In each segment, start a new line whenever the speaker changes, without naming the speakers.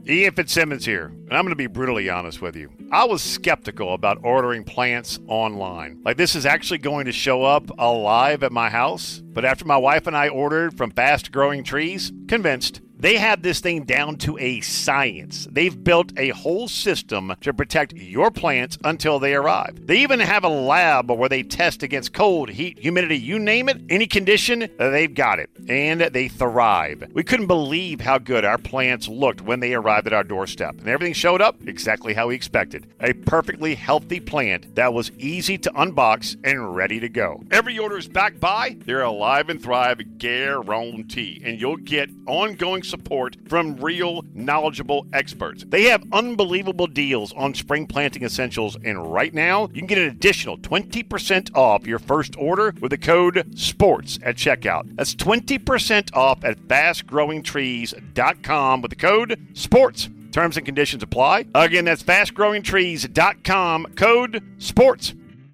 Ian Fitzsimmons here, and I'm going to be brutally honest with you. I was skeptical about ordering plants online. Like, this is actually going to show up alive at my house. But after my wife and I ordered from Fast Growing Trees, convinced. They have this thing down to a science. They've built a whole system to protect your plants until they arrive. They even have a lab where they test against cold, heat, humidity, you name it, any condition, they've got it. And they thrive. We couldn't believe how good our plants looked when they arrived at our doorstep. And everything showed up exactly how we expected. A perfectly healthy plant that was easy to unbox and ready to go. Every order is backed by their Alive and Thrive guarantee. And you'll get ongoing support from real, knowledgeable experts. They have unbelievable deals on spring planting essentials, and right now, you can get an additional 20% off your first order with the code SPORTS at checkout. That's 20% off at fastgrowingtrees.com with the code SPORTS. Terms and conditions apply. Again, that's fastgrowingtrees.com, code SPORTS.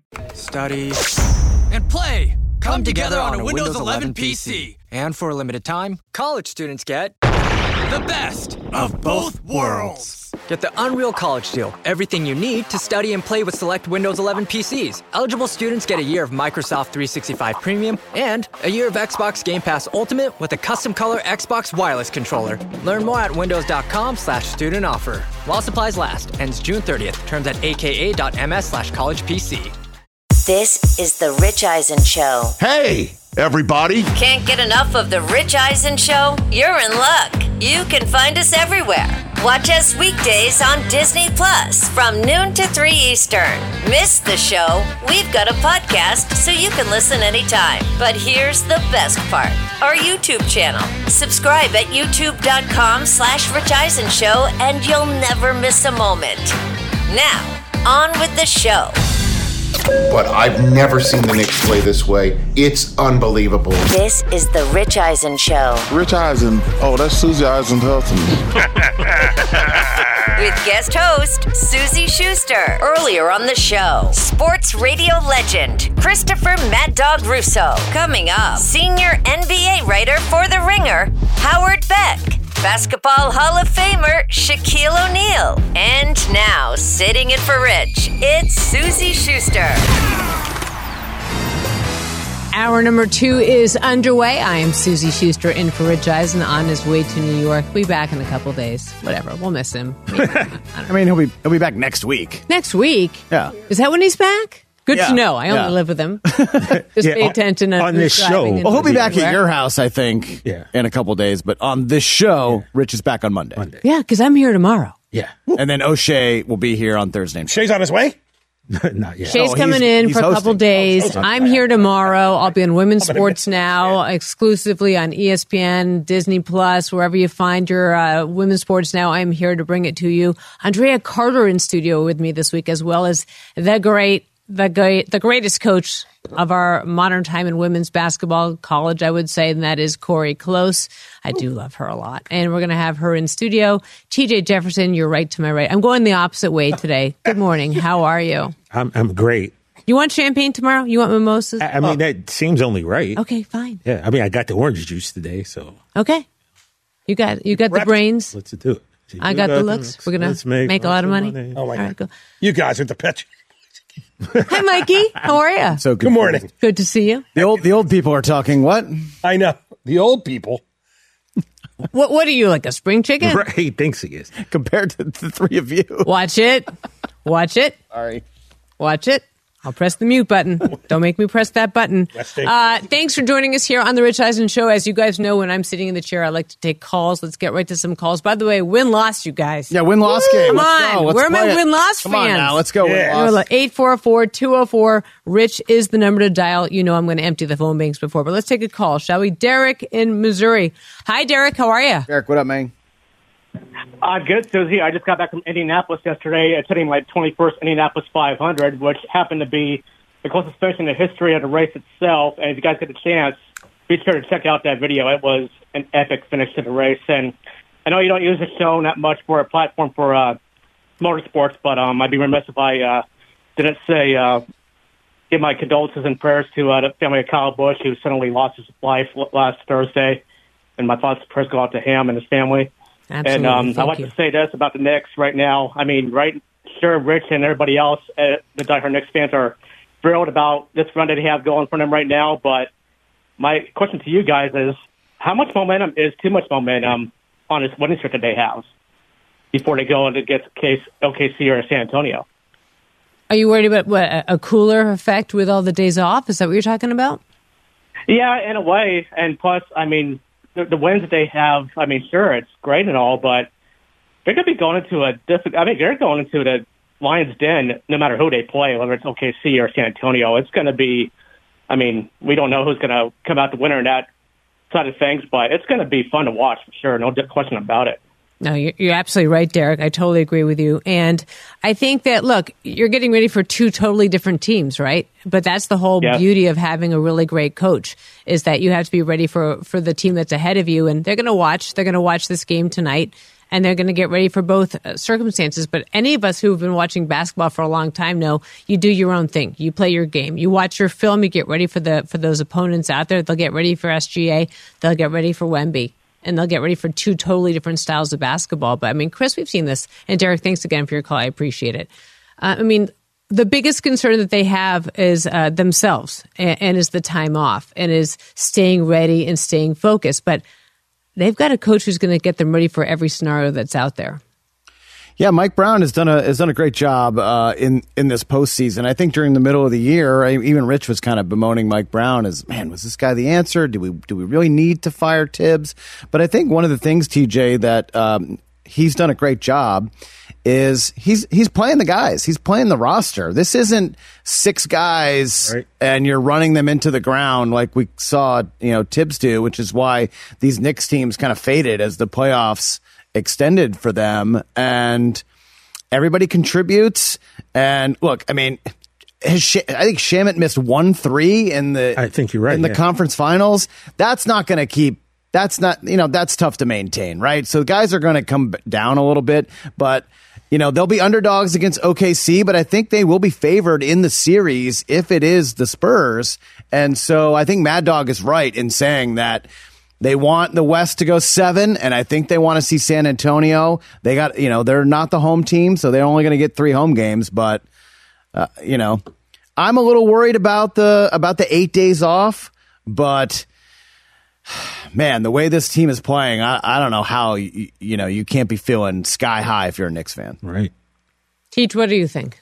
Study and play come together on a Windows 11 PC. And for a limited time, college students get the best of both worlds. Get the Unreal College Deal. Everything you need to study and play with select Windows 11 PCs. Eligible students get a year of Microsoft 365 Premium and a year of Xbox Game Pass Ultimate with a custom color Xbox wireless controller. Learn more at windows.com/student offer. While supplies last. Ends June 30th. Terms at aka.ms/collegepc.
This is The Rich Eisen Show.
Hey, everybody.
Can't get enough of The Rich Eisen Show? You're in luck. You can find us everywhere. Watch us weekdays on Disney Plus from noon to 3 Eastern. Miss the show? We've got a podcast so you can listen anytime. But here's the best part. Our YouTube channel. Subscribe at youtube.com/Rich Eisen Show and you'll never miss a moment. Now, on with the show.
But I've never seen the Knicks play this way. It's unbelievable.
This is The Rich Eisen Show.
Rich Eisen. Oh, that's Susie Eisenhuth.
With guest host, Susie Schuster. Earlier on the show, sports radio legend, Christopher Mad Dog Russo. Coming up, senior NBA writer for The Ringer, Howard Beck. Basketball Hall of Famer, Shaquille O'Neal. And now, sitting in for Rich, it's Susie Schuster.
Hour number 2 is underway. I am Susie Schuster in for Rich Eisen on his way to New York. We'll be back in a couple days. Whatever, we'll miss him.
I mean, he'll be back next week.
Next week?
Yeah.
Is that when he's back? Good to know. I only
Yeah.
live with him. Just pay attention
on this show.
Well, he'll be back at your house, I think, in a couple days. But on this show, Rich is back on Monday.
Yeah, because I'm here tomorrow.
Yeah.
And then O'Shea will be here on Thursday.
Shay's on his way? Not yet.
Shay's coming in for a couple days. I'm here tomorrow. I'll be on Women's Sports Now, exclusively on ESPN, Disney Plus, wherever you find your Women's Sports Now. I'm here to bring it to you. Andrea Carter in studio with me this week, as well as the greatest coach of our modern time in women's basketball, college, I would say, and that is Corey Close. I do love her a lot. And we're going to have her in studio. TJ Jefferson, you're right to my right. I'm going the opposite way today. Good morning. How are you?
I'm great.
You want champagne tomorrow? You want mimosas?
I mean, that seems only right.
Okay, fine.
Yeah, I mean, I got the orange juice today, so.
Okay. You got the brains.
Let's do it.
I got the looks. We're going to make a lot of money.
Oh, my God.
Go.
You guys are the pitch.
Hi, Mikey. How are you?
So
good morning.
Good to see you.
The old people are talking what?
I know. The old people.
What are you, like a spring chicken?
Right, he thinks he is.
Compared to the three of you.
Watch it. Watch it.
Sorry.
Watch it. I'll press the mute button. Don't make me press that button. Thanks for joining us here on The Rich Eisen Show. As you guys know, when I'm sitting in the chair, I like to take calls. Let's get right to some calls. By the way, win-loss, you guys.
Yeah, win-loss game.
Come
Let's
on.
go. Let's
Where are my
play it.
win-loss fans?
Come on now. Let's go.
Yeah.
Win-loss.
844-204-RICH is the number to dial. You know I'm going to empty the phone banks before, but let's take a call, shall we? Derek in Missouri. Hi, Derek. How are you?
Derek, what up, man?
Good, Susie. I just got back from Indianapolis yesterday, attending my 21st Indianapolis 500, which happened to be the closest finish in the history of the race itself. And if you guys get a chance, be sure to check out that video. It was an epic finish to the race. And I know you don't use the show that much for a platform for motorsports, but I'd be remiss if I didn't say give my condolences and prayers to the family of Kyle Busch, who suddenly lost his life last Thursday. And my thoughts and prayers go out to him and his family.
Absolutely.
And I'd like to say this about the Knicks right now. I mean, sure, Rich and everybody else, the diehard Knicks fans, are thrilled about this run that they have going for them right now. But my question to you guys is, how much momentum is too much momentum on this winning streak that they have before they go against OKC or San Antonio?
Are you worried about a cooler effect with all the days off? Is that what you're talking about?
Yeah, in a way. And plus, I mean, the wins that they have, I mean, sure, it's great and all, but they're going to be going into they're going into the Lions' den no matter who they play, whether it's OKC or San Antonio. It's going to be, I mean, we don't know who's going to come out the winner in that side of things, but it's going to be fun to watch for sure. No question about it.
No, you're absolutely right, Derek. I totally agree with you. And I think that, look, you're getting ready for two totally different teams, right? But that's the whole beauty of having a really great coach, is that you have to be ready for the team that's ahead of you. And they're going to watch this game tonight, and they're going to get ready for both circumstances. But any of us who have been watching basketball for a long time know you do your own thing. You play your game. You watch your film. You get ready for those opponents out there. They'll get ready for SGA. They'll get ready for Wemby. And they'll get ready for two totally different styles of basketball. But, I mean, Chris, we've seen this. And, Derek, thanks again for your call. I appreciate it. I mean, the biggest concern that they have is themselves and is the time off and is staying ready and staying focused. But they've got a coach who's going to get them ready for every scenario that's out there.
Yeah, Mike Brown has done a great job in this postseason. I think during the middle of the year, even Rich was kind of bemoaning Mike Brown as, man, was this guy the answer? Do we really need to fire Tibbs? But I think one of the things, TJ, that he's done a great job is he's playing the guys. He's playing the roster. This isn't 6 guys and you're running them into the ground like we saw Tibbs do, which is why these Knicks teams kind of faded as the playoffs extended for them, and everybody contributes. And look, I mean, I think Shamet missed 1-3 in the. I think you're right in the conference finals. That's not going to keep. That's not. That's tough to maintain, right? So the guys are going to come down a little bit, but they'll be underdogs against OKC. But I think they will be favored in the series if it is the Spurs. And so I think Mad Dog is right in saying that. They want the West to go 7, and I think they want to see San Antonio. They got, they're not the home team, so they're only going to get 3 home games. But, I'm a little worried about the 8 days off. But, man, the way this team is playing, I don't know how you can't be feeling sky high if you're a Knicks fan.
Right.
Teach, what do you think?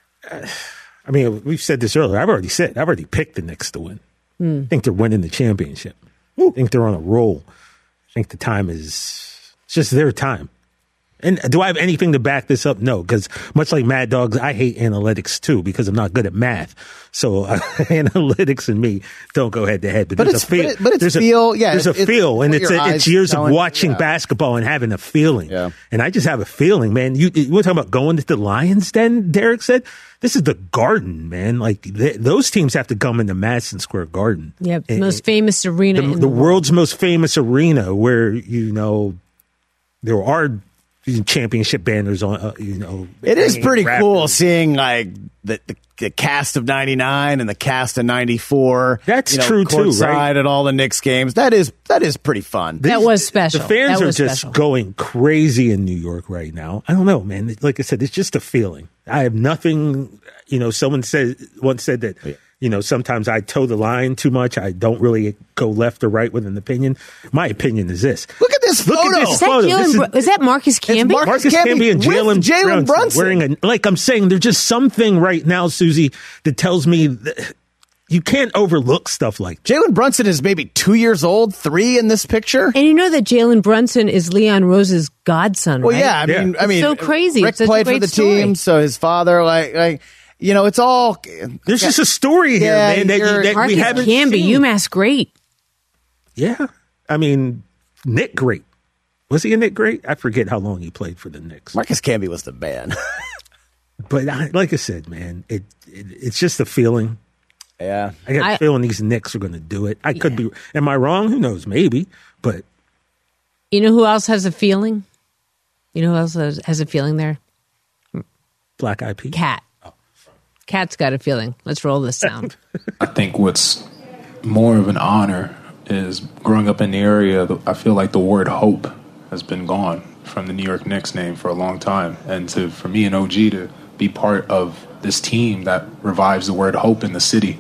I mean, we've said this earlier. I've already picked the Knicks to win. I think they're winning the championship. I think they're on a roll. I think the time it's just their time. And do I have anything to back this up? No, because much like Mad Dogs, I hate analytics too because I'm not good at math. So analytics and me don't go head to head. But there's a feel. There's a feel, and it's years of watching basketball and having a feeling. Yeah. And I just have a feeling, man. You were talking about going to the Lions Den, Derek said. This is the Garden, man. Like those teams have to come into Madison Square Garden.
Yeah, the most famous arena in
the world's most famous arena, where there are championship banners on.
It is pretty cool seeing like the cast of '99 and the cast of '94.
That's true too, right?
At all the Knicks games, that is pretty fun.
That was special.
The fans are just going crazy in New York right now. I don't know, man. Like I said, it's just a feeling. I have nothing. Someone once said that. Sometimes I toe the line too much. I don't really go left or right with an opinion. My opinion is this.
Look at this photo.
Is that Marcus Camby?
Marcus Camby and Jalen Brunson.
Wearing like I'm saying, there's just something right now, Susie, that tells me that you can't overlook stuff like that.
Jalen Brunson is maybe 2 years old, 3 in this picture.
And you know that Jalen Brunson is Leon Rose's godson, right?
Well, yeah. I mean,
so crazy.
Rick played for the team, so his father, like. It's all.
There's just a story here, man. That we haven't seen.
UMass great.
Yeah, I mean, Nick great. Was he a Nick great? I forget how long he played for the Knicks.
Marcus Camby was the man.
But like I said, man, it's just a feeling.
Yeah,
I got a feeling these Knicks are going to do it. I could be. Am I wrong? Who knows? Maybe. But
you know who else has a feeling? You know who else has a feeling there?
Black Eyed Peas.
Cat. Cat's got a feeling. Let's roll this sound.
I think what's more of an honor is growing up in the area. I feel like the word hope has been gone from the New York Knicks name for a long time. And for me and OG to be part of this team that revives the word hope in the city,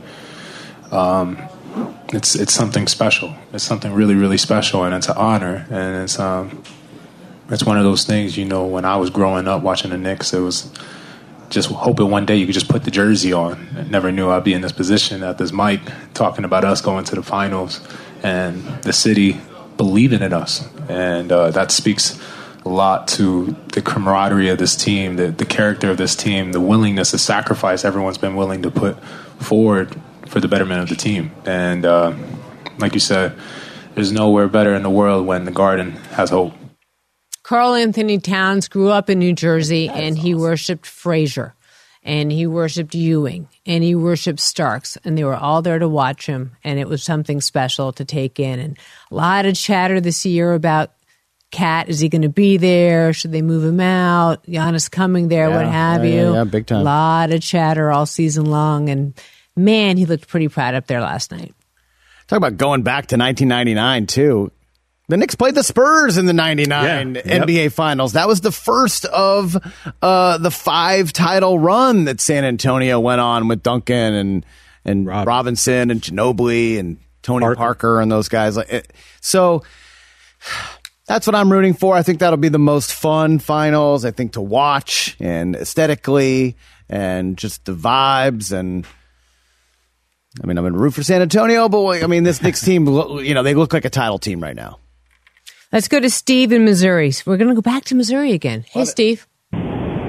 it's something special. It's something really, really special, and it's an honor. And it's one of those things, when I was growing up watching the Knicks, it was just hoping one day you could just put the jersey on. I never knew I'd be in this position at this mic talking about us going to the finals and the city believing in us. And that speaks a lot to the camaraderie of this team, the character of this team, the willingness, the sacrifice everyone's been willing to put forward for the betterment of the team. And like you said, there's nowhere better in the world when the Garden has hope.
Karl Anthony Towns grew up in New Jersey, and he worshipped Frazier, and he worshipped Ewing, and he worshipped Starks, and they were all there to watch him, and it was something special to take in. And a lot of chatter this year about Cat. Is he going to be there? Should they move him out? Giannis coming there, what have you.
Yeah, big time.
A lot of chatter all season long, and man, he looked pretty proud up there last night.
Talk about going back to 1999, too. The Knicks played the Spurs in the 99 NBA Finals. That was the first of the 5-title run that San Antonio went on with Duncan and Robinson and Ginobili and Tony Parker and those guys. So that's what I'm rooting for. I think that'll be the most fun finals, I think, to watch, and aesthetically and just the vibes. And I'm going to root for San Antonio, but this Knicks team, they look like a title team right now.
Let's go to Steve in Missouri. We're going to go back to Missouri again. Hey, Steve. You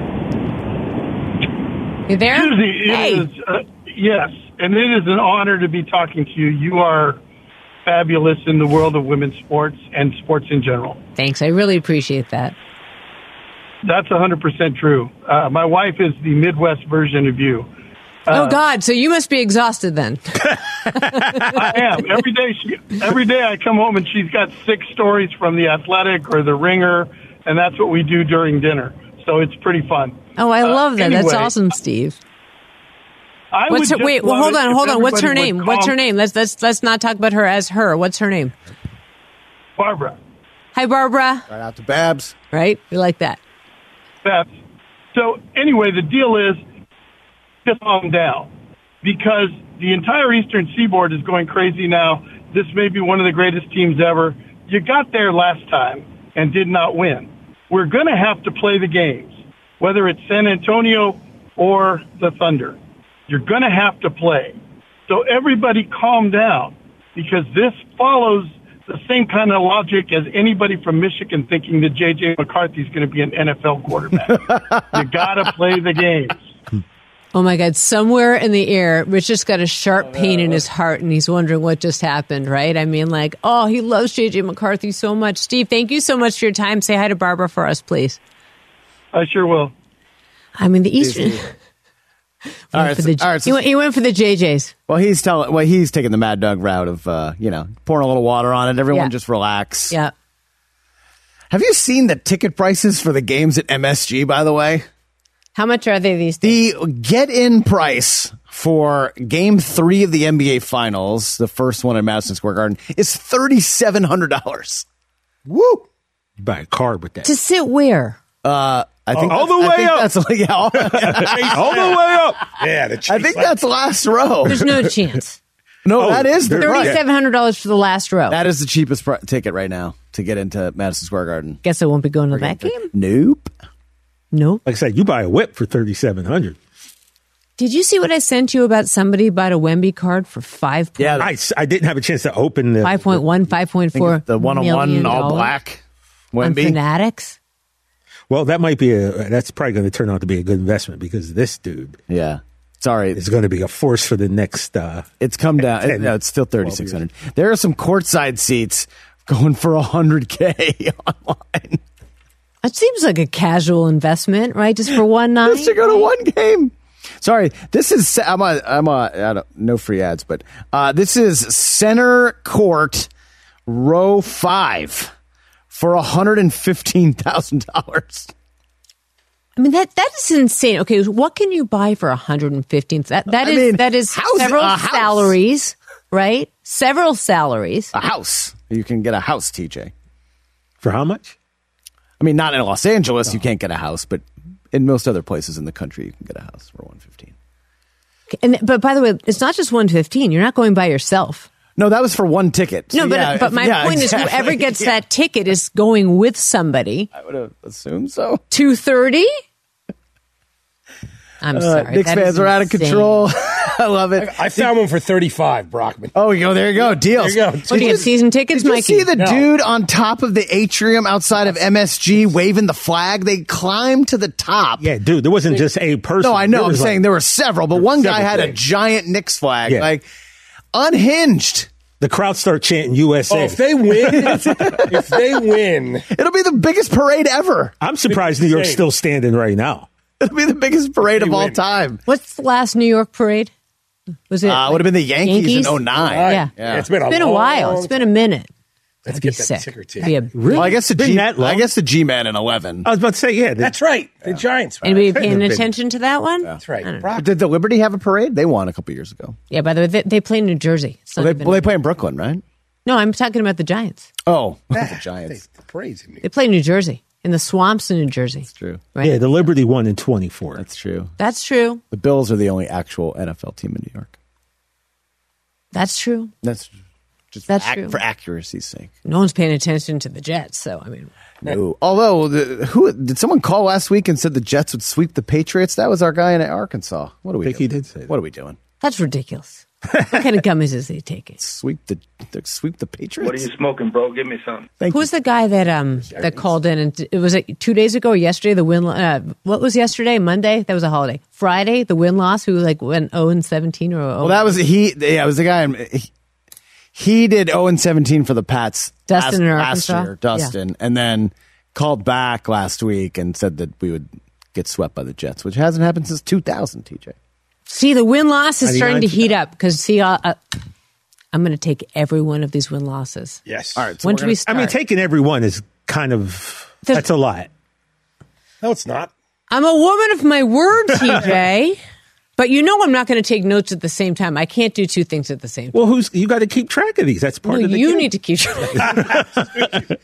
there?
Susie,
hey.
Yes, and it is an honor to be talking to you. You are fabulous in the world of women's sports and sports in general.
Thanks. I really appreciate that.
That's 100% true. My wife is the Midwest version of you.
Oh, God. So you must be exhausted then.
I am. Every day I come home and she's got 6 stories from The Athletic or The Ringer, and that's what we do during dinner. So it's pretty fun.
Oh, I love that.
Anyway,
that's awesome, Steve.
Hold
on. What's her name? What's her name? Let's not talk about her as her. What's her name?
Barbara.
Hi, Barbara.
Right out to Babs.
Right? We like that.
Babs. So anyway, the deal is, just calm down, because the entire Eastern Seaboard is going crazy now. This may be one of the greatest teams ever. You got there last time and did not win. We're going to have to play the games, whether it's San Antonio or the Thunder. You're going to have to play. So everybody calm down, because this follows the same kind of logic as anybody from Michigan thinking that J.J. McCarthy is going to be an NFL quarterback. You got to play the games.
Oh, my God. Somewhere in the air, Rich just got a sharp pain in his heart, and he's wondering what just happened, right? I mean, he loves J.J. McCarthy so much. Steve, thank you so much for your time. Say hi to Barbara for us, please.
I sure will.
The Eastern...
All right,
he went for the JJs.
Well, he's taking the Mad Dog route of, pouring a little water on it. Everyone just relax.
Yeah.
Have you seen the ticket prices for the games at MSG, by the way?
How much are they these days?
The get-in price for Game 3 of the NBA Finals, the first one at Madison Square Garden, is $3,700. Woo!
You buy a card with that.
To sit where?
I think
all the way up.
All
the way up. Yeah,
I think that's last row.
There's no chance.
No, that is the
$3,700 for the last row.
That is the cheapest ticket right now to get into Madison Square Garden.
Guess I won't be going to that game.
Nope.
Nope.
Like I said, you buy a whip for $3,700.
Did you see what I sent you about somebody bought a Wemby card for $5?
Yeah, I didn't have a chance to open the
5.1, 5.4.
The 101 all black Wemby.
On Fanatics.
Well, that might be that's probably going to turn out to be a good investment, because this dude,
is
going to be a force for the next.
It's come down. It's still $3,600. There are some courtside seats going for $100K online.
It seems like a casual investment, right? Just for one night,
just to go to one game. Sorry, this is no free ads, but this is center court, row 5. For $115,000.
I mean, that is insane. Okay, what can you buy for $115,000? That is several salaries, right? Several salaries.
A house. You can get a house, TJ.
For how much?
I mean, not in Los Angeles, you can't get a house, but in most other places in the country, you can get a house for $115.
But by the way, it's not just $115. You're not going by yourself.
No, that was for one ticket.
No,
So,
but my point is, whoever gets that ticket is going with somebody.
I would have assumed so.
$230. I'm sorry.
Knicks fans are out of control. I love it.
I found one for $35, Brockman.
Oh, there you go. Deals.
There you go.
What do you have, season tickets,
Did you
Mikey?
see the dude on top of the atrium outside of MSG waving the flag? They climbed to the top.
Yeah, dude, there wasn't just a person.
No, I know. I'm saying there were several, but one guy had a giant Knicks flag, like unhinged.
The crowd start chanting USA.
Oh, if they win,
it'll be the biggest parade ever.
I'm surprised New York's still standing right now.
It'll be the biggest parade of all time.
What's the last New York parade? Was it?
Would have been the Yankees in 09.
Yeah.
It's been
a while. It's been a minute.
Let's
That'd be
get that
sick.
ticker too.
Well, I guess the G-Man in 11.
I was about to say, yeah.
That's right. The Giants.
Anybody paying attention to that one?
That's right.
Did the Liberty have a parade? They won a couple years ago.
Yeah, by the way, they play in New Jersey.
They play in Brooklyn, right?
No, I'm talking about the Giants.
Oh, the Giants.
Crazy.
They play in New Jersey, in the swamps in New Jersey.
That's true.
Right?
Yeah, the Liberty won in 24.
That's true.
That's true.
The Bills are the only actual NFL team in New York.
That's true.
That's just
true.
For accuracy's sake.
No one's paying attention to the Jets, so I mean.
No. Although, who did someone call last week and said the Jets would sweep the Patriots? That was our guy in Arkansas. What are we doing?
He did say that.
What are we doing?
That's ridiculous. What kind of gummies is he taking?
Sweep the Patriots?
What are you smoking, bro? Give me some.
Who's the guy that called in? And it was 2 days ago or yesterday, the win. What was yesterday? Monday? That was a holiday. Friday, the win-loss, who went 0-17 or 0.
Well, that was it was the guy. He did 0-17 for the Pats
Dustin in
last
Arkansas?
year, Dustin, and then called back last week and said that we would get swept by the Jets, which hasn't happened since 2000, TJ.
See, the win-loss is starting to heat up because, I'm going to take every one of these win-losses.
Yes.
All right. So
when do we start?
I mean, taking every one is kind of, that's a lot.
No, it's not.
I'm a woman of my word, TJ. But I'm not going to take notes at the same time. I can't do two things at the same time.
Well, you got to keep track of these. That's part of the
you
game.
need to keep track.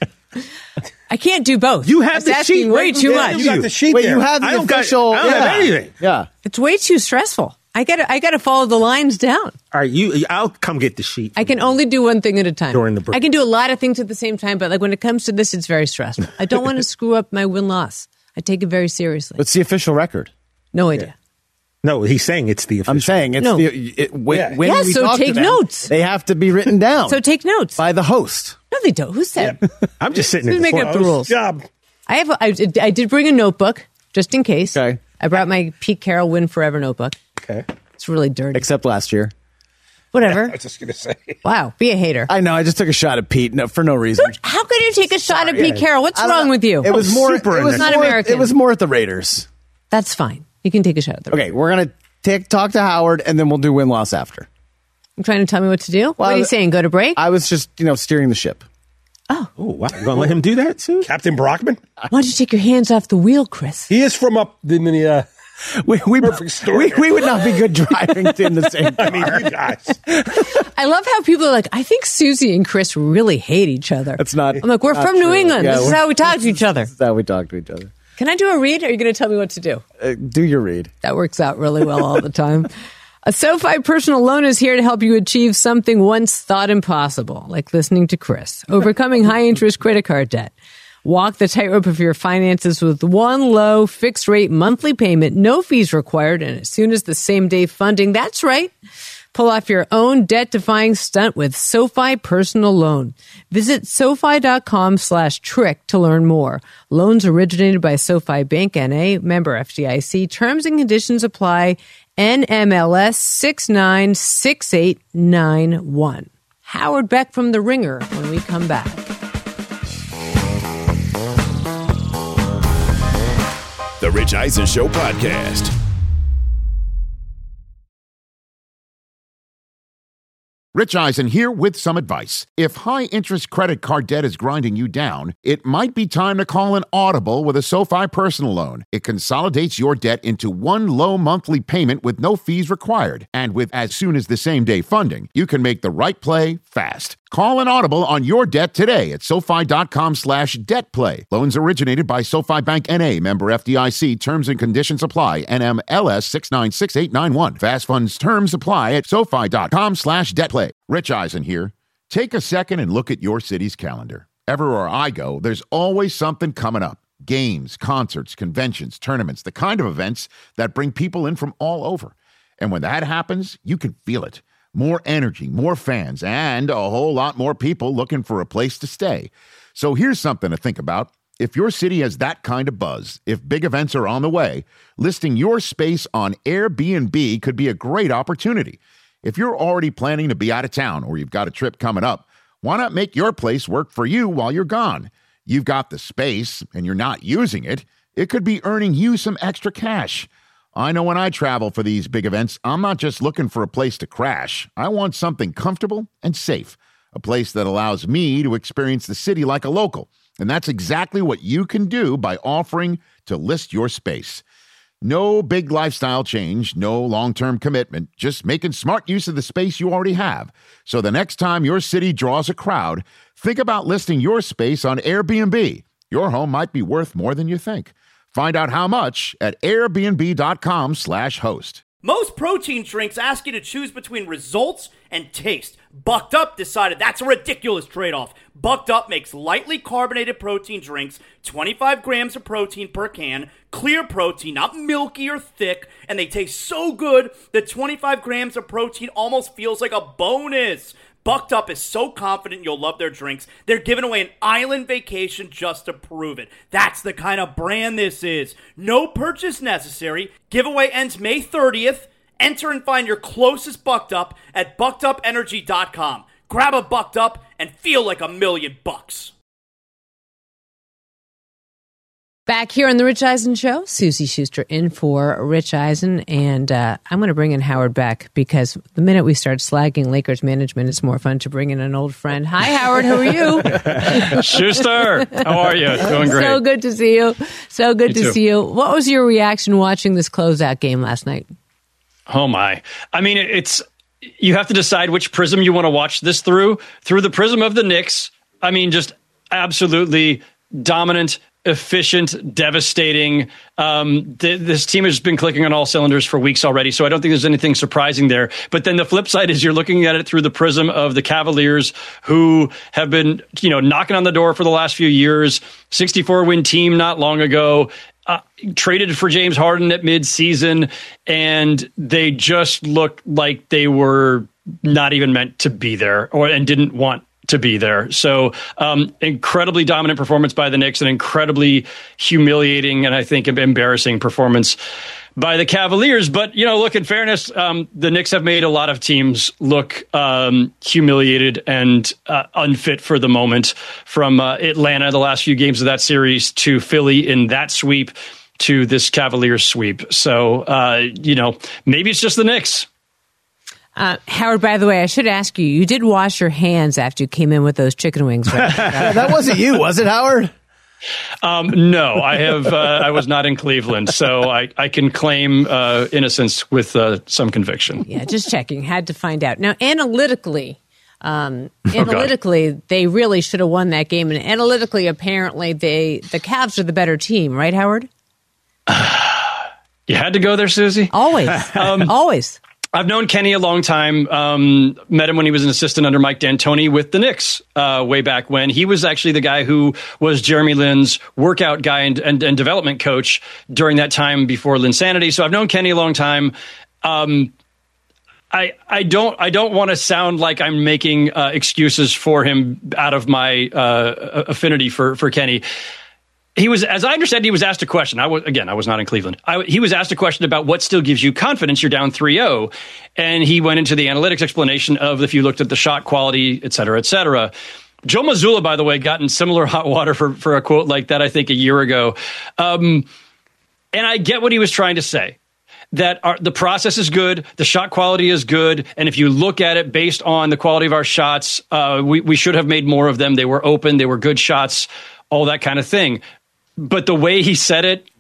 I can't do both.
You have
That's
the sheet
asking way too much.
You got the sheet there.
You have the official.
I don't have anything.
Yeah.
It's way too stressful. I got to follow the lines down.
All right, I'll come get the sheet.
I can only do one thing at a time.
During the break.
I can do a lot of things at the same time, but when it comes to this, it's very stressful. I don't want to screw up my win-loss. I take it very seriously.
What's the official record?
No idea.
No, he's saying it's the official.
I'm saying it's
No.
when we
so
talk
take
to them,
notes.
They have to be written down.
So take notes.
by the host.
No, they don't. Who said?
I'm just sitting
Who's
in
making up the rules?
Job.
I did bring a notebook just in case.
Okay.
I brought my Pete Carroll Win Forever notebook.
Okay.
It's really dirty.
Except last year.
Whatever.
I was just going to say.
Wow. Be a hater.
I know. I just took a shot at Pete for no reason.
How could you take a shot at Pete Carroll? What's wrong with you?
It was more. It was
not
more,
American.
It was more at the Raiders.
That's fine. You can take a shot at the
Okay, we're gonna talk to Howard, and then we'll do win-loss after.
You trying to tell me what to do? What are you saying? Go to break?
I was just steering the ship.
Oh,
wow! You gonna let him do that too,
Captain Brockman?
Why don't you take your hands off the wheel, Chris?
He is from up in the.
We
perfect story.
We would not be good driving in the same car.
I mean, you guys.
I love how people are like, I think Susie and Chris really hate each other.
That's not.
I'm like, we're
not
from New
true.
England.
Yeah,
this is how we talk to each other.
This is how we talk to each other.
Can I do a read? Or are you going to tell me what to do?
Do your read.
That works out really well all the time. A SoFi personal loan is here to help you achieve something once thought impossible, like listening to Chris. Overcoming high-interest credit card debt. Walk the tightrope of your finances with one low, fixed-rate monthly payment, no fees required, and as soon as the same-day funding. That's right. Pull off your own debt-defying stunt with SoFi Personal Loan. Visit SoFi.com/trick to learn more. Loans originated by SoFi Bank N.A., member FDIC. Terms and conditions apply. NMLS 696891. Howard Beck from The Ringer when we come back.
The Rich Eisen Show podcast.
Rich Eisen here with some advice. If high-interest credit card debt is grinding you down, it might be time to call an audible with a SoFi personal loan. It consolidates your debt into one low monthly payment with no fees required. And with as soon as the same day funding, you can make the right play fast. Call an audible on your debt today at SoFi.com/debtplay. Loans originated by SoFi Bank N.A., member FDIC. Terms and conditions apply. NMLS 696891. Fast funds terms apply at SoFi.com/debtplay. Rich Eisen here. Take a second and look at your city's calendar. Everywhere I go, there's always something coming up. Games, concerts, conventions, tournaments, the kind of events that bring people in from all over. And when that happens, you can feel it. More energy, more fans, and a whole lot more people looking for a place to stay. So here's something to think about. If your city has that kind of buzz, if big events are on the way, listing your space on Airbnb could be a great opportunity. If you're already planning to be out of town or you've got a trip coming up, why not make your place work for you while you're gone? You've got the space and you're not using it. It could be earning you some extra cash. I know when I travel for these big events, I'm not just looking for a place to crash. I want something comfortable and safe, a place that allows me to experience the city like a local. And that's exactly what you can do by offering to list your space. No big lifestyle change, no long-term commitment, just making smart use of the space you already have. So the next time your city draws a crowd, think about listing your space on Airbnb. Your home might be worth more than you think. Find out how much at airbnb.com/host.
Most protein drinks ask you to choose between results and taste. Bucked Up decided that's a ridiculous trade-off. Bucked Up makes lightly carbonated protein drinks, 25 grams of protein per can, clear protein, not milky or thick, and they taste so good that 25 grams of protein almost feels like a bonus. Bucked Up is so confident you'll love their drinks, they're giving away an island vacation just to prove it. That's the kind of brand this is. No purchase necessary. Giveaway ends May 30th. Enter and find your closest Bucked Up at buckedupenergy.com. Grab a Bucked Up and feel like $1,000,000.
Back here on The Rich Eisen Show, Susie Schuster in for Rich Eisen. And I'm going to bring in Howard Beck because the minute we start slagging Lakers management, it's more fun to bring in an old friend. Hi, Howard. How are you?
Schuster, how are you? Doing great.
So good to see you. So good to see you. What was your reaction watching this closeout game last night?
Oh, my. I mean, you have to decide which prism you want to watch this through. Through the prism of the Knicks, I mean, just absolutely dominant, efficient, devastating. This team has been clicking on all cylinders for weeks already, so I don't think there's anything surprising there. But then the flip side is you're looking at it through the prism of the Cavaliers, who have been, knocking on the door for the last few years. 64-win team not long ago. Traded for James Harden at midseason, and they just looked like they were not even meant to be there, and didn't want to be there. So incredibly dominant performance by the Knicks, an incredibly humiliating and I think embarrassing performance by the Cavaliers. But, look, in fairness, the Knicks have made a lot of teams look humiliated and unfit for the moment, from Atlanta, the last few games of that series, to Philly in that sweep, to this Cavaliers sweep. So, maybe it's just the Knicks.
Howard, by the way, I should ask you, you did wash your hands after you came in with those chicken wings, right?
That wasn't you, was it, Howard?
No, I have. I was not in Cleveland, so I can claim innocence with some conviction.
Yeah, just checking. Had to find out. Now, analytically, they really should have won that game. And analytically, apparently, the Cavs are the better team, right, Howard?
You had to go there, Susie?
Always. Always.
I've known Kenny a long time. Met him when he was an assistant under Mike D'Antoni with the Knicks way back when. He was actually the guy who was Jeremy Lin's workout guy and development coach during that time before Linsanity. So I've known Kenny a long time. I don't want to sound like I'm making excuses for him out of my affinity for Kenny. He was, as I understand, he was asked a question. I was not in Cleveland. He was asked a question about what still gives you confidence. You're down 3-0. And he went into the analytics explanation of if you looked at the shot quality, et cetera, et cetera. Joe Mazzulla, by the way, got in similar hot water for a quote like that, I think, a year ago. And I get what he was trying to say. That the process is good, the shot quality is good, and if you look at it based on the quality of our shots, we should have made more of them. They were open, they were good shots, all that kind of thing. But the way he said it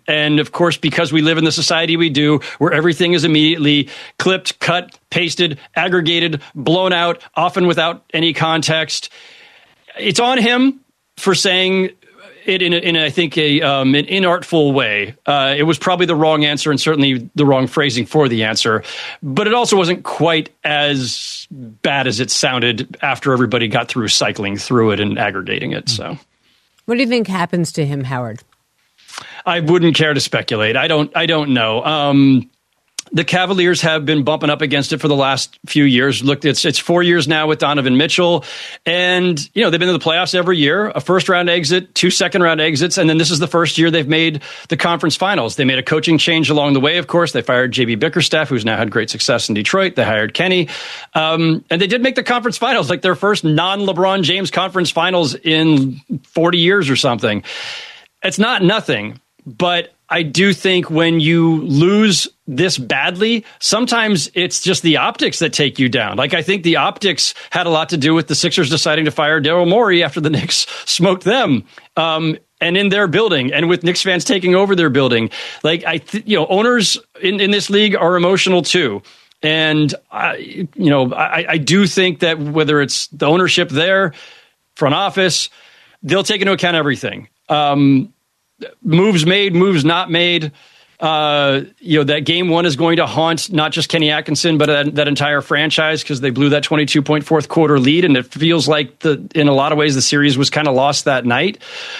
And of course, because we live in the society we do, where everything is immediately clipped, cut, pasted, aggregated, blown out, often without any context, it's on him for saying it in I think, an inartful way. It was probably the wrong answer and certainly the wrong phrasing for the answer. But it also wasn't quite as bad as it sounded after everybody got through cycling through it and aggregating it. So,
what do you think happens to him, Howard?
I wouldn't care to speculate. I don't know. The Cavaliers have been bumping up against it for the last few years. Look, it's 4 years now with Donovan Mitchell. And, they've been to the playoffs every year, a first-round exit, 2 second-round exits, and then this is the first year they've made the conference finals. They made a coaching change along the way, of course. They fired J.B. Bickerstaff, who's now had great success in Detroit. They hired Kenny. And they did make the conference finals, like their first non-LeBron James conference finals in 40 years or something. It's not nothing, but I do think when you lose this badly, sometimes it's just the optics that take you down. Like, I think the optics had a lot to do with the Sixers deciding to fire Daryl Morey after the Knicks smoked them. And in their building, and with Knicks fans taking over their building. Like, owners in this league are emotional too. And, I do think that whether it's the ownership there, front office, they'll take into account everything. Moves made, moves not made. That game one is going to haunt not just Kenny Atkinson, but that entire franchise, because they blew that 22-point fourth quarter lead. And it feels like in a lot of ways, the series was kind of lost that night.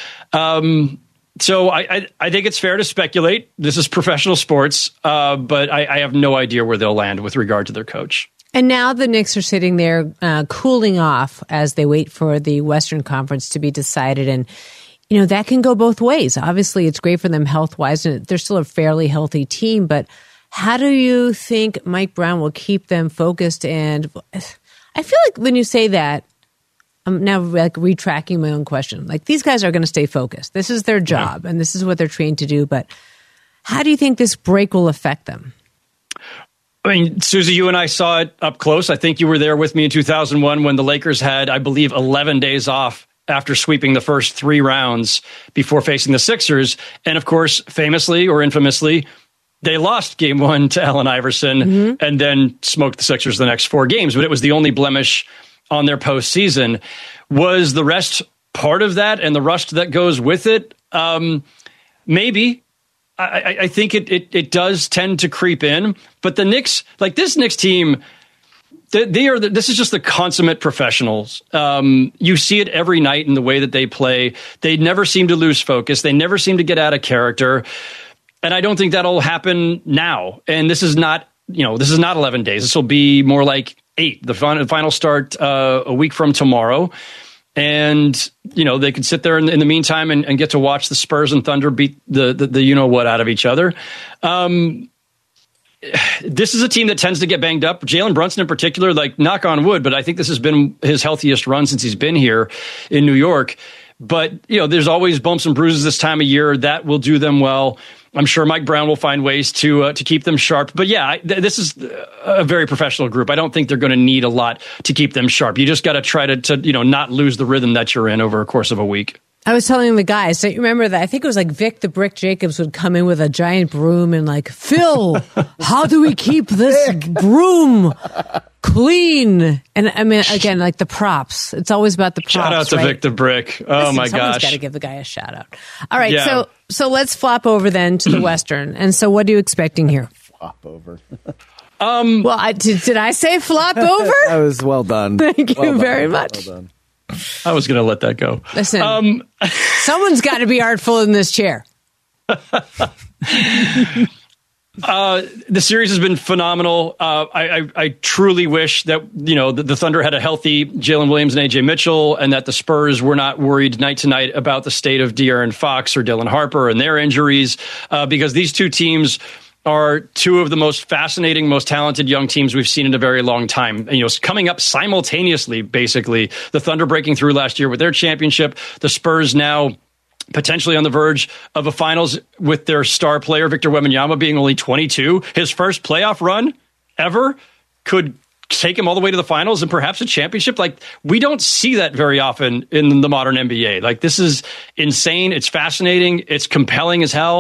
So I think it's fair to speculate. This is professional sports, but I have no idea where they'll land with regard to their coach.
And now the Knicks are sitting there cooling off as they wait for the Western Conference to be decided. And that can go both ways. Obviously, it's great for them health-wise, and they're still a fairly healthy team. But how do you think Mike Brown will keep them focused? And I feel like when you say that, I'm now retracking my own question. Like, these guys are going to stay focused. This is their job, and this is what they're trained to do. But how do you think this break will affect them?
I mean, Susie, you and I saw it up close. I think you were there with me in 2001 when the Lakers had, I believe, 11 days off after sweeping the first 3 rounds before facing the Sixers. And of course, famously or infamously, they lost game 1 to Allen Iverson and then smoked the Sixers the next 4 games. But it was the only blemish on their postseason. Was the rest part of that and the rust that goes with it? Maybe. I think it does tend to creep in. But the Knicks, like this Knicks team, this is just the consummate professionals. You see it every night in the way that they play. They never seem to lose focus. They never seem to get out of character. And I don't think that'll happen now. And this is not 11 days. This will be more like 8. The final start a week from tomorrow. And, they could sit there in the meantime and get to watch the Spurs and Thunder beat the you-know-what out of each other. This is a team that tends to get banged up. Jalen Brunson in particular, like, knock on wood, but I think this has been his healthiest run since he's been here in New York. But, there's always bumps and bruises this time of year. That will do them well. I'm sure Mike Brown will find ways to keep them sharp. But yeah, this is a very professional group. I don't think they're going to need a lot to keep them sharp. You just got to try to not lose the rhythm that you're in over a course of a week.
I was telling the guys, so you remember that? I think it was like Vic the Brick Jacobs would come in with a giant broom and like, Phil, how do we keep this broom clean? And I mean, again, like the props. It's always about the props.
Shout out to Vic the Brick. Oh, my gosh.
Someone's got to give the guy a shout out. All right, yeah. So let's flop over then to the Western. And so what are you expecting here?
Flop over.
Well, did I say flop over?
That was well done.
Thank you very much.
Well done.
I was going to let that go.
Listen, someone's got to be artful in this chair.
The series has been phenomenal. I truly wish that, the Thunder had a healthy Jalen Williams and AJ Mitchell, and that the Spurs were not worried night to night about the state of De'Aaron Fox or Dylan Harper and their injuries, because these two teams are two of the most fascinating, most talented young teams we've seen in a very long time. And, coming up simultaneously, basically, the Thunder breaking through last year with their championship, the Spurs now potentially on the verge of a finals with their star player, Victor Wembanyama, being only 22. His first playoff run ever could take him all the way to the finals and perhaps a championship. Like, we don't see that very often in the modern NBA. Like, this is insane. It's fascinating. It's compelling as hell.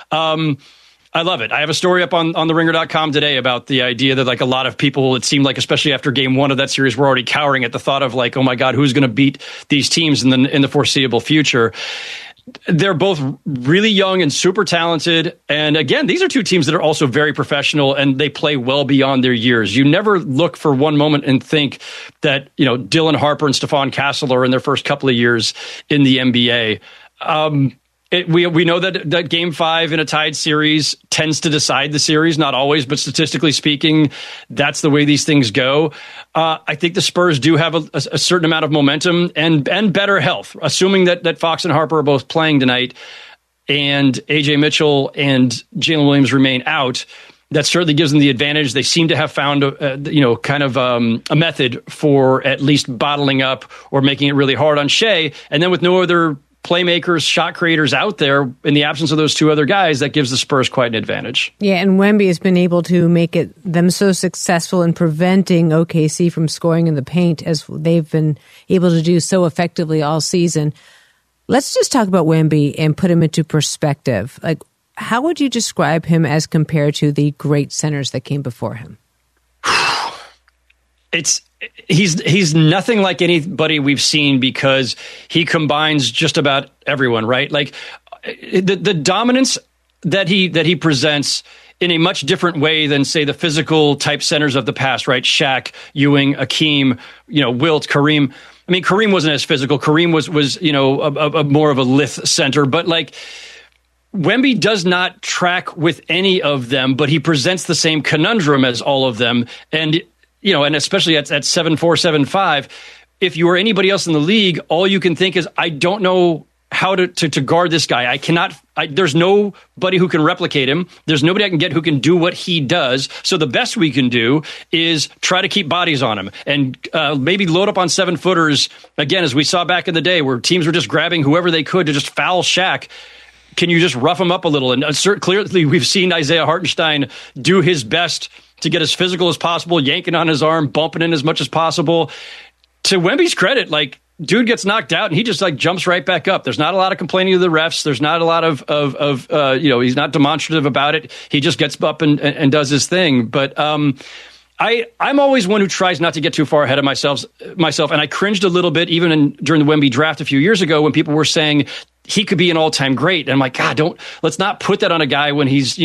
I love it. I have a story up on theringer.com today about the idea that like a lot of people, it seemed like, especially after game one of that series, were already cowering at the thought of like, oh my God, who's going to beat these teams in the foreseeable future? They're both really young and super talented. And again, these are two teams that are also very professional and they play well beyond their years. You never look for one moment and think that, Dylan Harper and Stephon Castle are in their first couple of years in the NBA. We know that game 5 in a tied series tends to decide the series, not always, but statistically speaking, that's the way these things go. I think the Spurs do have a certain amount of momentum and better health, assuming that Fox and Harper are both playing tonight and AJ Mitchell and Jalen Williams remain out. That certainly gives them the advantage. They seem to have found, a method for at least bottling up or making it really hard on Shea. And then with no other playmakers, shot creators out there, in the absence of those two other guys, that gives the Spurs quite an advantage.
Yeah, and Wemby has been able to make them so successful in preventing OKC from scoring in the paint as they've been able to do so effectively all season. Let's just talk about Wemby and put him into perspective. Like, how would you describe him as compared to the great centers that came before him?
He's nothing like anybody we've seen because he combines just about everyone, right? Like the dominance that he presents in a much different way than, say, the physical type centers of the past, right? Shaq, Ewing, Akeem, Wilt, Kareem. I mean, Kareem wasn't as physical. Kareem was a more of a lithe center, but like Wemby does not track with any of them, but he presents the same conundrum as all of them. And and especially at 7'4", 7'5", if you are anybody else in the league, all you can think is, I don't know how to guard this guy. There's nobody who can replicate him. There's nobody I can get who can do what he does. So the best we can do is try to keep bodies on him and maybe load up on 7-footers, again, as we saw back in the day where teams were just grabbing whoever they could to just foul Shaq. Can you just rough him up a little? And clearly we've seen Isaiah Hartenstein do his best to get as physical as possible, yanking on his arm, bumping in as much as possible. To Wemby's credit, like, dude gets knocked out and he just like jumps right back up. There's not a lot of complaining to the refs. There's not a lot of he's not demonstrative about it. He just gets up and does his thing. But I'm always one who tries not to get too far ahead of myself. And I cringed a little bit even during the Wemby draft a few years ago when people were saying he could be an all-time great. And I'm like, God, let's not put that on a guy when he's,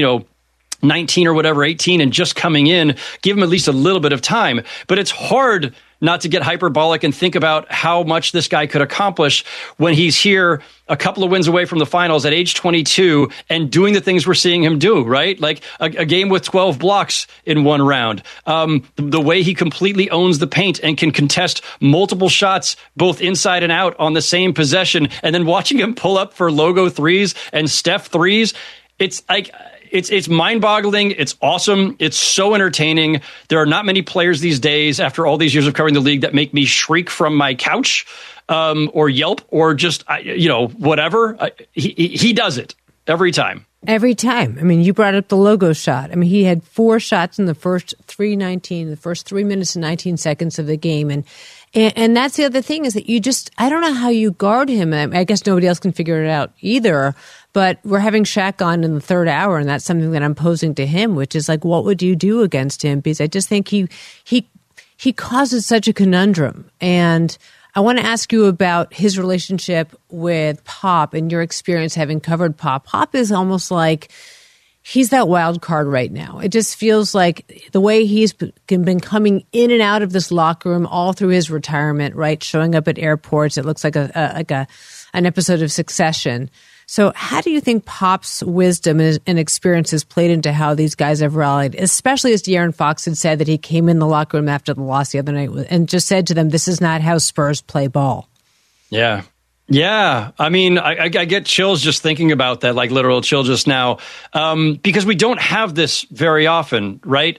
19 or whatever, 18 and just coming in. Give him at least a little bit of time. But it's hard not to get hyperbolic and think about how much this guy could accomplish when he's here a couple of wins away from the finals at age 22 and doing the things we're seeing him do, right? Like a game with 12 blocks in one round. The way he completely owns the paint and can contest multiple shots, both inside and out on the same possession. And then watching him pull up for logo threes and Steph threes. It's like, It's mind-boggling. It's awesome. It's so entertaining. There are not many players these days, after all these years of covering the league, that make me shriek from my couch or yelp or just, whatever. He does it every time. Every time.
I mean, you brought up the logo shot. I mean, he had 4 shots in the first 3 minutes and 19 seconds of the game. And that's the other thing is that I don't know how you guard him. I guess nobody else can figure it out either. But we're having Shaq on in the third hour, and that's something that I'm posing to him, which is like, what would you do against him? Because I just think he causes such a conundrum. And I want to ask you about his relationship with Pop and your experience having covered Pop. Pop is almost like he's that wild card right now. It just feels like the way he's been coming in and out of this locker room all through his retirement, right? Showing up at airports. It looks like an episode of Succession. So how do you think Pop's wisdom and experiences played into how these guys have rallied, especially as De'Aaron Fox had said that he came in the locker room after the loss the other night and just said to them, this is not how Spurs play ball.
Yeah. Yeah. I mean, I get chills just thinking about that, like literal chill just now, because we don't have this very often, right?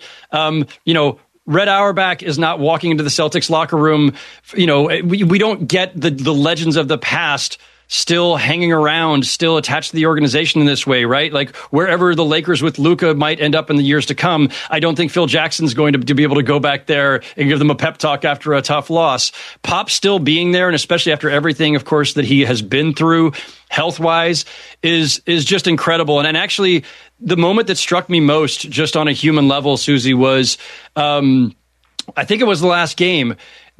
Red Auerbach is not walking into the Celtics locker room. We don't get the legends of the past still hanging around, still attached to the organization in this way, right? Like wherever the Lakers with Luka might end up in the years to come, I don't think Phil Jackson's going to be able to go back there and give them a pep talk after a tough loss. Pop still being there, and especially after everything, of course, that he has been through health-wise, is just incredible. And actually, the moment that struck me most, just on a human level, Susie, was I think it was the last game.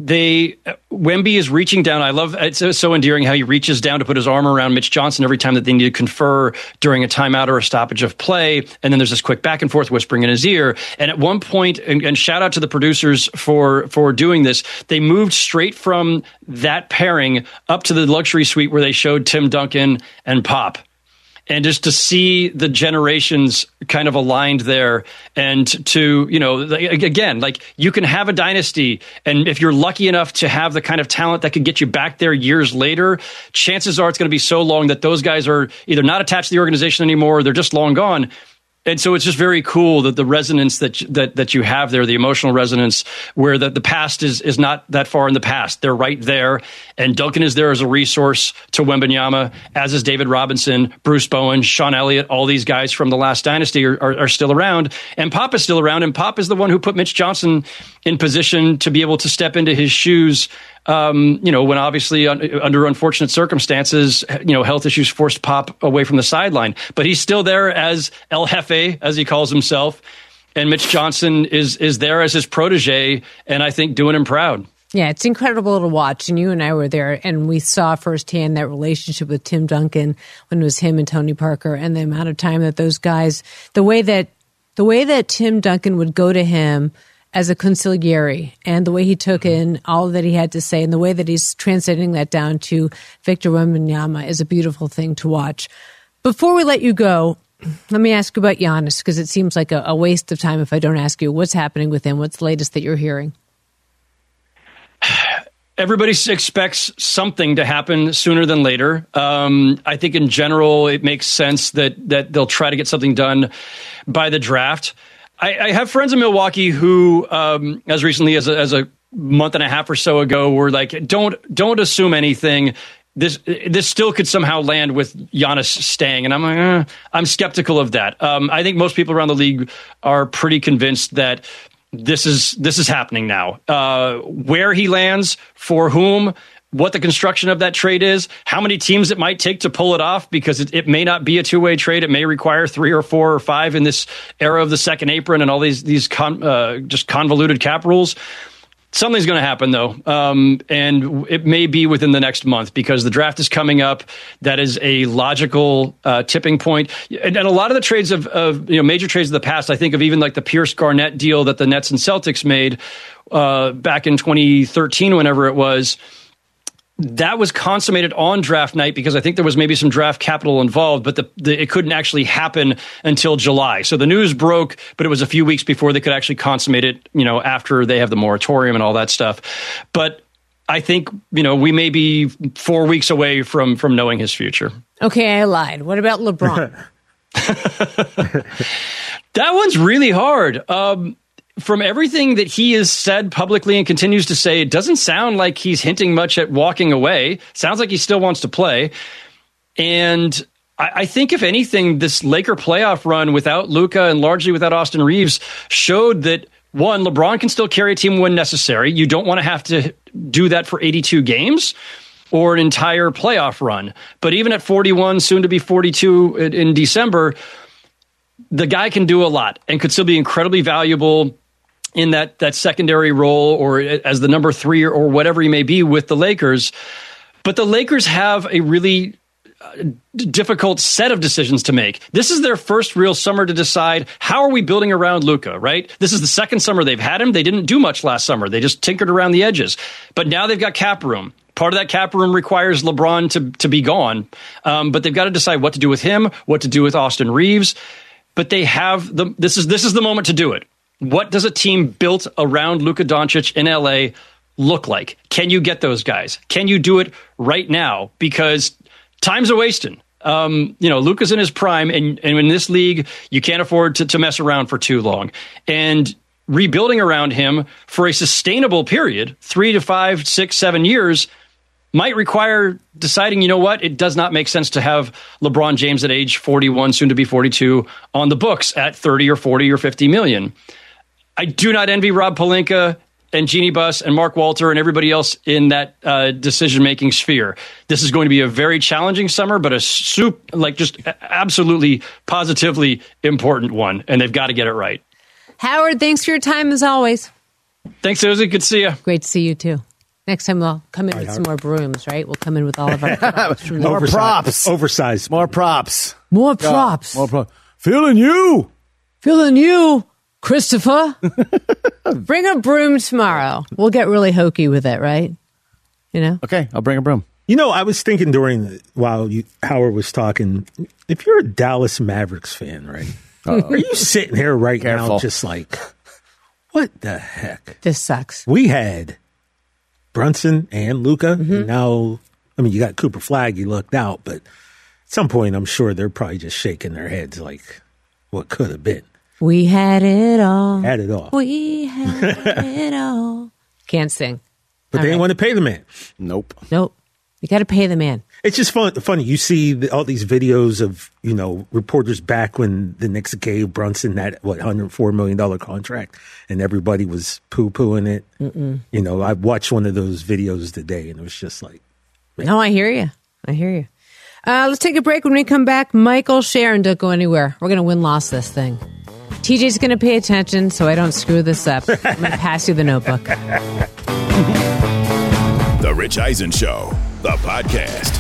Wemby is reaching down. I love it's so endearing how he reaches down to put his arm around Mitch Johnson every time that they need to confer during a timeout or a stoppage of play. And then there's this quick back and forth whispering in his ear. And at one point, and shout out to the producers for doing this, they moved straight from that pairing up to the luxury suite where they showed Tim Duncan and Pop. And just to see the generations kind of aligned there, and to, again, like you can have a dynasty, and if you're lucky enough to have the kind of talent that could get you back there years later, chances are it's going to be so long that those guys are either not attached to the organization anymore, or they're just long gone. And so it's just very cool that the resonance that you have there, the emotional resonance, where the past is not that far in the past. They're right there. And Duncan is there as a resource to Wembanyama, as is David Robinson, Bruce Bowen, Sean Elliott. All these guys from the last dynasty are still around. And Pop is still around. And Pop is the one who put Mitch Johnson in position to be able to step into his shoes. When obviously under unfortunate circumstances, health issues forced Pop away from the sideline, but he's still there as El Jefe, as he calls himself. And Mitch Johnson is there as his protege, and I think doing him proud.
Yeah, it's incredible to watch. And you and I were there, and we saw firsthand that relationship with Tim Duncan when it was him and Tony Parker, and the amount of time that those guys, the way that Tim Duncan would go to him as a consigliere, and the way he took in all that he had to say, and the way that he's translating that down to Victor Wembanyama is a beautiful thing to watch. Before we let you go, let me ask you about Giannis, because it seems like a waste of time if I don't ask you what's happening with him. What's the latest that you're hearing?
Everybody expects something to happen sooner than later. I think in general, it makes sense that they'll try to get something done by the draft. I have friends in Milwaukee who, as recently as a month and a half or so ago, were like, "Don't assume anything. This still could somehow land with Giannis staying." And I'm like, I'm skeptical of that. I think most people around the league are pretty convinced that this is happening now. Where he lands, for whom, what the construction of that trade is, how many teams it might take to pull it off, because it may not be a two-way trade. It may require 3 or 4 or 5 in this era of the second apron and all these just convoluted cap rules. Something's going to happen, though, and it may be within the next month, because the draft is coming up. That is a logical tipping point. And a lot of the trades of major trades of the past, I think of even like the Pierce Garnett deal that the Nets and Celtics made back in 2013, whenever it was. That was consummated on draft night, because I think there was maybe some draft capital involved, but it couldn't actually happen until July. So the news broke, but it was a few weeks before they could actually consummate it, after they have the moratorium and all that stuff. But I think, we may be 4 weeks away from knowing his future.
Okay, I lied. What about LeBron?
That one's really hard. From everything that he has said publicly and continues to say, it doesn't sound like he's hinting much at walking away. Sounds like he still wants to play. And I think, if anything, this Laker playoff run without Luka and largely without Austin Reeves showed that, one, LeBron can still carry a team when necessary. You don't want to have to do that for 82 games or an entire playoff run. But even at 41, soon to be 42 in December, the guy can do a lot and could still be incredibly valuable in that secondary role, or as the number 3 or whatever he may be with the Lakers. But the Lakers have a really difficult set of decisions to make. This is their first real summer to decide, how are we building around Luka, right? This is the second summer they've had him. They didn't do much last summer. They just tinkered around the edges. But now they've got cap room. Part of that cap room requires LeBron to be gone. But they've got to decide what to do with him, what to do with Austin Reeves. But they have this is the moment to do it. What does a team built around Luka Doncic in LA look like? Can you get those guys? Can you do it right now? Because time's a wasting. Luka's in his prime, and in this league, you can't afford to mess around for too long. And rebuilding around him for a sustainable period, 3 to 5, 6, 7 years, might require deciding, you know what, it does not make sense to have LeBron James at age 41, soon to be 42, on the books at 30 or 40 or 50 million. I do not envy Rob Pelinka and Jeannie Buss and Mark Walter and everybody else in that decision-making sphere. This is going to be a very challenging summer, but just absolutely, positively important one, and they've got to get it right.
Howard, thanks for your time as always.
Thanks, Susie. Good to see you.
Great to see you, too. Next time we'll come in with some more brooms, right? We'll come in with all of our props.
More props.
Oversized.
More props.
More props.
More props. Feeling you, Christopher.
Bring a broom tomorrow. We'll get really hokey with it, right? You know?
Okay, I'll bring a broom.
You know, I was thinking while Howard was talking, if you're a Dallas Mavericks fan, right? Are you sitting here right now just like, what the heck?
This sucks.
We had Brunson and Luka. And now, I mean, you got Cooper Flag, you lucked out, but at some point, I'm sure they're probably just shaking their heads like, what could have been?
We had it all.
Had it all.
We had it all. Can't sing.
But they didn't want to pay the man.
Nope.
You got to pay the man.
It's just funny. You see all these videos of, reporters back when the Knicks gave Brunson that, $104 million contract, and everybody was poo-pooing it. I watched one of those videos today, and it was just like, man.
No, I hear you. Let's take a break. When we come back, Michael Sharon, don't go anywhere. We're going to win-loss this thing. TJ's going to pay attention so I don't screw this up. I'm going to pass you the notebook.
The Rich Eisen Show, the podcast.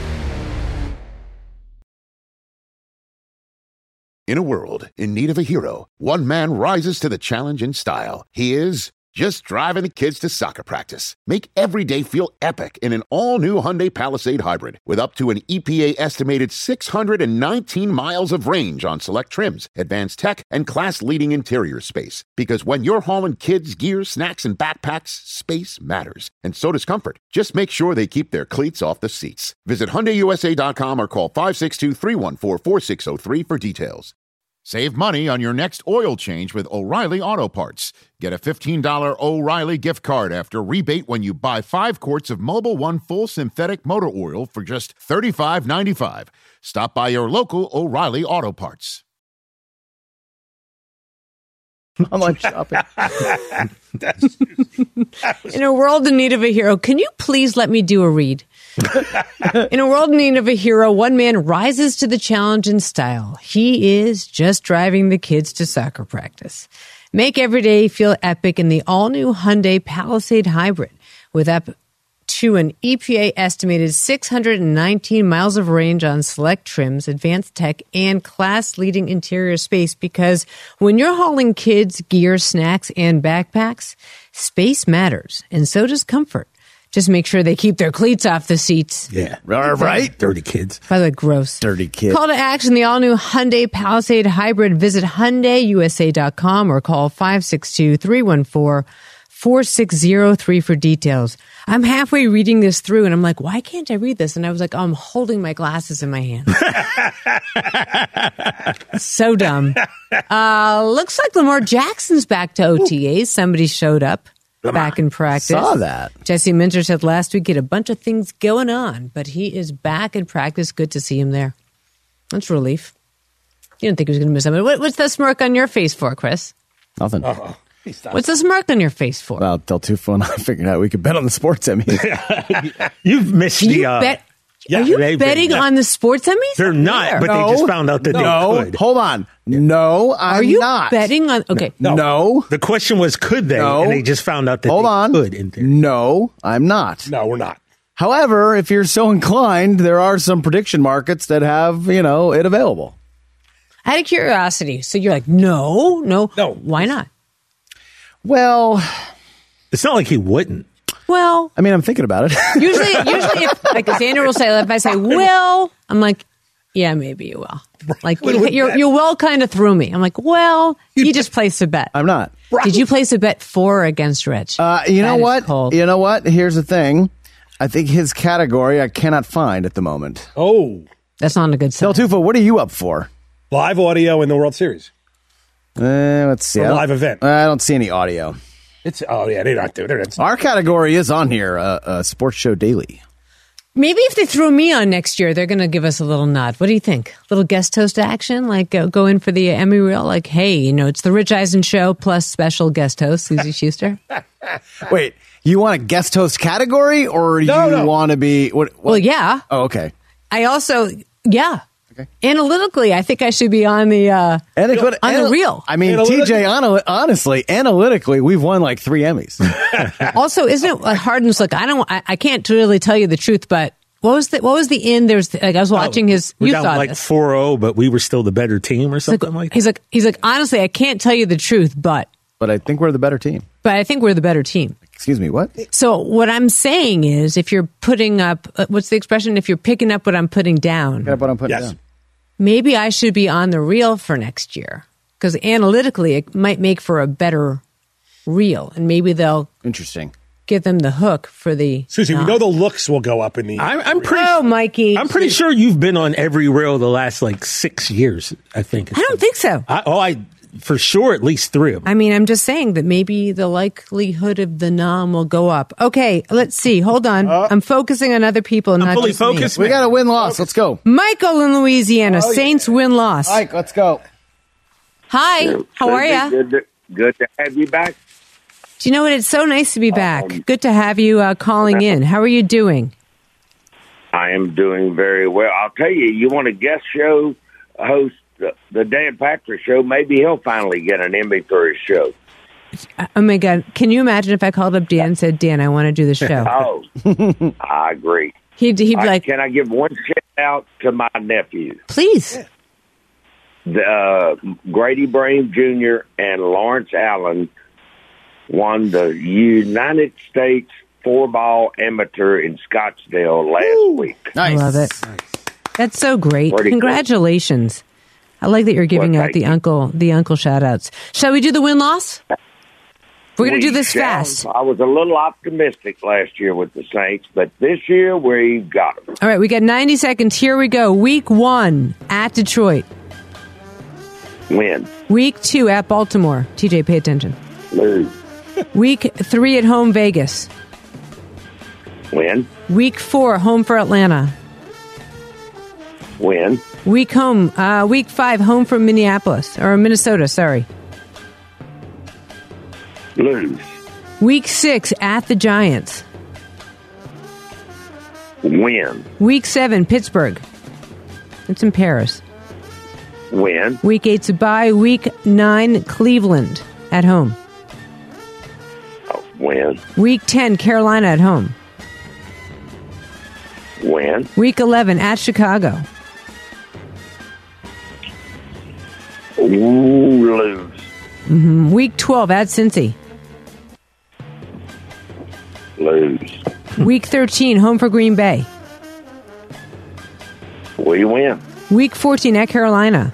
In a world in need of a hero, one man rises to the challenge in style. He is just driving the kids to soccer practice. Make every day feel epic in an all-new Hyundai Palisade Hybrid with up to an EPA-estimated 619 miles of range on select trims, advanced tech, and class-leading interior space. Because when you're hauling kids, gear, snacks, and backpacks, space matters. And so does comfort. Just make sure they keep their cleats off the seats. Visit HyundaiUSA.com or call 562-314-4603 for details. Save money on your next oil change with O'Reilly Auto Parts. Get a $15 O'Reilly gift card after rebate when you buy 5 quarts of Mobil 1 full synthetic motor oil for just $35.95. Stop by your local O'Reilly Auto Parts.
Online shopping.
In a world in need of a hero, can you please let me do a read? In a world in need of a hero, one man rises to the challenge in style. He is just driving the kids to soccer practice. Make every day feel epic in the all-new Hyundai Palisade Hybrid with up to an EPA estimated 619 miles of range on select trims, advanced tech, and class-leading interior space. Because when you're hauling kids, gear, snacks, and backpacks, space matters, and so does comfort. Just make sure they keep their cleats off the seats.
Yeah.
Right?
Dirty kids.
By the way, gross.
Dirty kids.
Call to action, the all-new Hyundai Palisade Hybrid. Visit HyundaiUSA.com or call 562-314-4603 for details. I'm halfway reading this through, and I'm like, why can't I read this? And I was like, I'm holding my glasses in my hand. So dumb. Looks like Lamar Jackson's back to OTAs. Somebody showed up. Back in practice.
Saw that.
Jesse Minter said last week he had a bunch of things going on, but he is back in practice. Good to see him there. That's relief. You didn't think he was going to miss something. What's the smirk on your face for, Chris?
Nothing.
What's the smirk on your face for?
Well, Del Tufo and I figured out we could bet on the sports Emmys.
You've missed the...
Are you betting on the sports Emmys?
They're not, but they just found out that they could.
Hold on. No,
Are you
not.
betting on... Okay.
No.
The question was, could they?
No.
And they just found out that
Hold
they
on.
could. In theory.
No, I'm not.
No, we're not.
However, if you're so inclined, there are some prediction markets that have, it available.
Out of curiosity. So you're like, no. Why not?
Well...
It's not like he wouldn't.
Well...
I mean, I'm thinking about it.
Usually, if, like Xander will say, if I say, will, I'm like, yeah, maybe you will. Like, your will kind of threw me. I'm like, well, you just placed a bet.
I'm not.
Did you place a bet for or against Rich?
You know what? You know what? Here's the thing. I think his category I cannot find at the moment.
Oh.
That's not a good sign.
Del Tufo, what are you up for?
Live audio in the World Series.
Let's see.
A live event.
I don't see any audio.
They're not doing it.
Our category is on here, Sports Show Daily.
Maybe if they throw me on next year, they're going to give us a little nod. What do you think? A little guest host action? Like go in for the Emmy reel? Like, hey, it's the Rich Eisen Show plus special guest host, Susie Schuster.
Wait, you want a guest host category or you want to be... What?
Well, yeah.
Oh, okay.
I also, yeah. Okay. Analytically, I think I should be on the the reel.
I mean, TJ, honestly, analytically, we've won like 3 Emmys.
Also, isn't it hard? And look, I can't really tell you the truth, but what was the end? There's I was watching his.
We're
you
down
thought
like 4-0, but we were still the better team or something like that.
He's like, honestly, I can't tell you the truth, but
I think we're the better team.
But I think we're the better team.
Excuse me, what?
So what I'm saying is, if you're putting up, what's the expression? If you're picking up what I'm putting down.
Pick up what I'm putting down.
Maybe I should be on the reel for next year because analytically it might make for a better reel, and maybe they'll give them the hook for the.
Susie, we know the looks will go up in the.
I'm pretty.
Oh, Mikey!
I'm pretty sure you've been on every reel the last like 6 years. I think.
I don't think so.
I for sure at least 3 of them.
I mean, I'm just saying that maybe the likelihood of the nom will go up. Okay, let's see. Hold on. I'm focusing on other people, not
fully
just
focused.
me.
We got a win-loss. Let's go.
Michael in Louisiana. Saints win-loss.
Mike, let's go.
Hi. How are you?
Good to have you back.
Do you know what? It's so nice to be back. Good to have you calling in. How are you doing?
I am doing very well. I'll tell you, you want a guest show host, the Dan Patrick Show, maybe he'll finally get an Emmy for his show.
Oh, my God. Can you imagine if I called up Dan and said, Dan, I want to do the show?
Oh, I agree.
He'd be like...
Can I give one shout-out to my nephew?
Please.
Grady Brame Jr. and Lawrence Allen won the United States 4-ball amateur in Scottsdale last week.
Nice. I love it. Nice. That's so great.
Pretty
Congratulations. Cool. I like that you're giving out the uncle shout-outs. Shall we do the win-loss? We're going to do this fast.
I was a little optimistic last year with the Saints, but this year we've got them.
All right, we got 90 seconds. Here we go. Week 1 at Detroit.
Win.
Week 2 at Baltimore. TJ, pay attention.
Lose.
Week 3 at home, Vegas.
Win.
Week 4, home for Atlanta.
Win.
Week 5, home from Minnesota, sorry.
Lose.
Week 6, at the Giants.
Win.
Week 7, Pittsburgh. It's in Paris.
Win.
Week 8's a bye. Week 9, Cleveland at home.
Win.
Week 10, Carolina at home.
Win.
Week 11, at Chicago.
Ooh, lose.
Mm-hmm. Week 12, at Cincy.
Lose.
Week 13, home for Green Bay.
We win.
Week 14, at Carolina.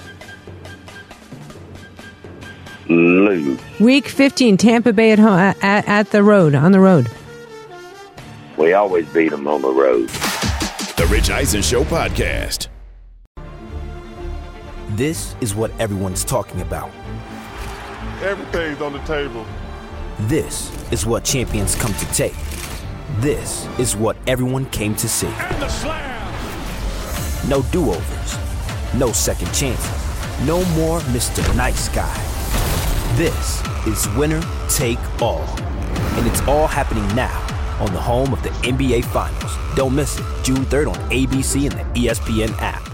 Lose.
Week 15, Tampa Bay at home, at the road, on the road.
We always beat them on the road.
The Rich Eisen Show podcast.
This is what everyone's talking about.
Everything's on the table.
This is what champions come to take. This is what everyone came to see.
And the slam.
No do-overs. No second chances. No more Mr. Nice Guy. This is winner take all. And it's all happening now on the home of the NBA Finals. Don't miss it. June 3rd on ABC and the ESPN app.